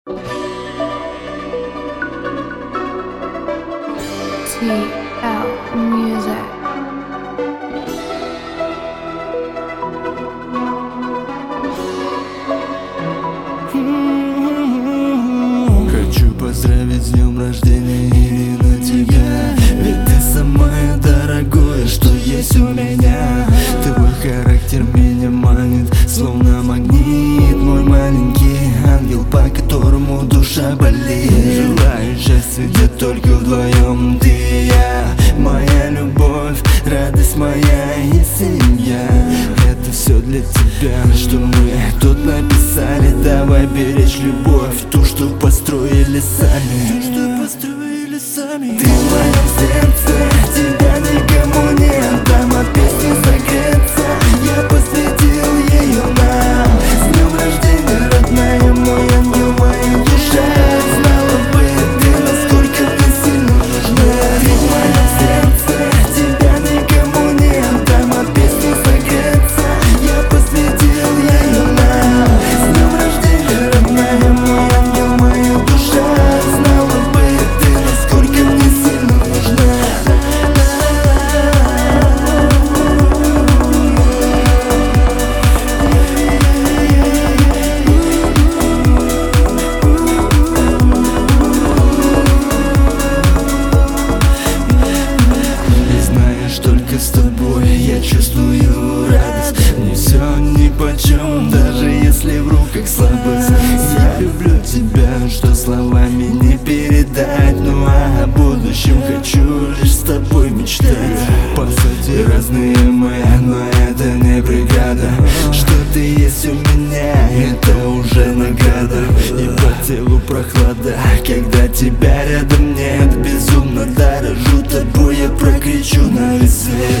TL Music. Хочу поздравить с днем рождения именно тебя, ведь ты самое дорогое, что есть у меня. Твой характер меня манит, словно магнит. Мой маленький ангел, по которому душа болит. Желаю счастья, где только вдвоем ты и я. Моя любовь, радость моя и семья. Это все для тебя, что мы тут написали. Давай беречь любовь, ту, что построили сами. Ты в моем сердце, тебя никому не отдам. От песни согреться я посвятил ее нам. С днем рождения, родная, мой ангел, моя душа. Знала бы ты, насколько мне сильно нужна. Ты в моем сердце, тебя никому не отдам. От песни согреться я посвятил ее нам. С днем рождения, родная, мой ангел, моя душа. Знала бы ты, насколько мне сильно нужна. И знаешь, только с тобой я чувствую радость. Мне все нипочем, даже если в руках слабость. Я люблю тебя, что словами не передать. Ну а о будущем хочу лишь с тобой мечтать. По сути разные мы, но это не преграда. Что ты есть у меня, это уже награда. И по телу прохлада, когда тебя рядом нет. Безумно дорожу тобой, я прокричу на весь свет.